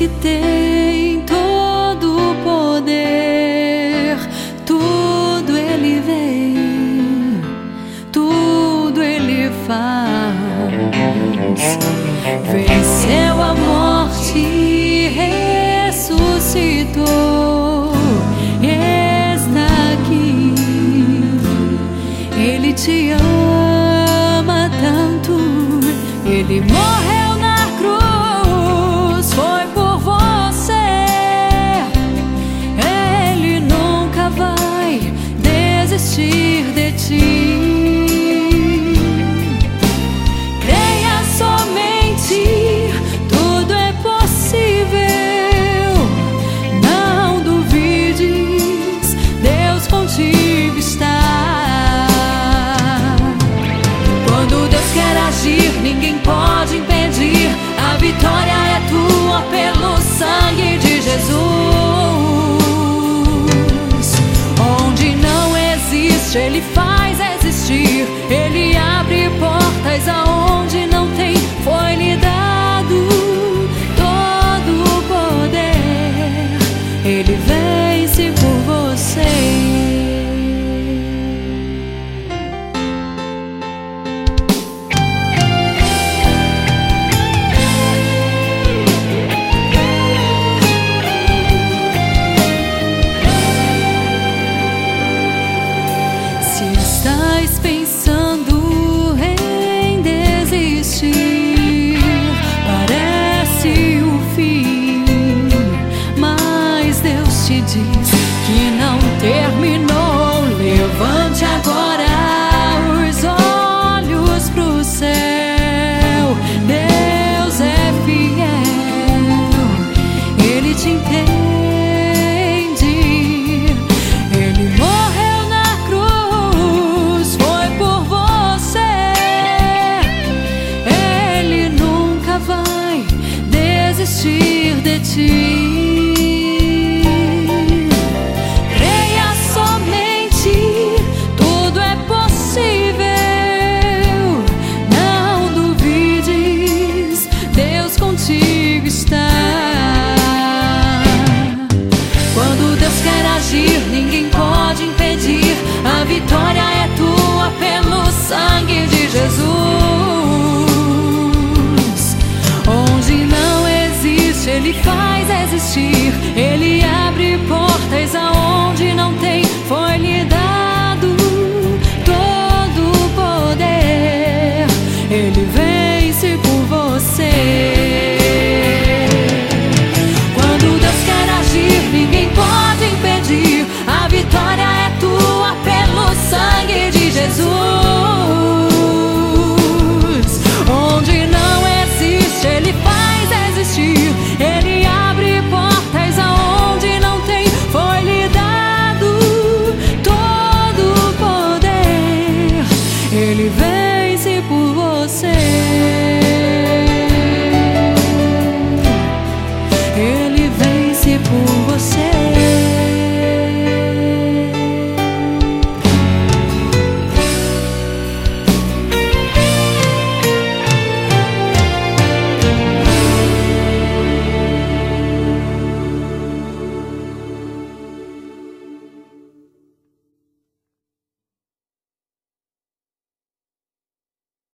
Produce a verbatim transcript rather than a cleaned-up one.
que tem todo o poder, tudo Ele vem, tudo Ele faz. Venceu a morte e ressuscitou, está aqui. Ele te ama tanto, Ele morreu na cruz, foi por você. Ele nunca vai desistir de ti. Creia somente, tudo é possível. Não duvides, Deus contigo está. Quando Deus quer agir, ninguém pode impedir. A vitória é tua pelo sangue de Jesus. Onde não existe, Ele faz existir. Ele abre portas aonde não tem. Foi-lhe dado todo o poder. Ele vence por você. Estás pensando em desistir, parece o fim, mas Deus te diz que não terminou. Levante agora os olhos pro céu. Deus é fiel, Ele te entende. De ti. Creia somente, tudo é possível. Não duvides, Deus contigo está. Quando Deus quer agir, ninguém pode impedir. A vitória é tua pelo sangue de Jesus. Onde não Ele faz existir. Ele abre portas aonde não tem. Foi-lhe dado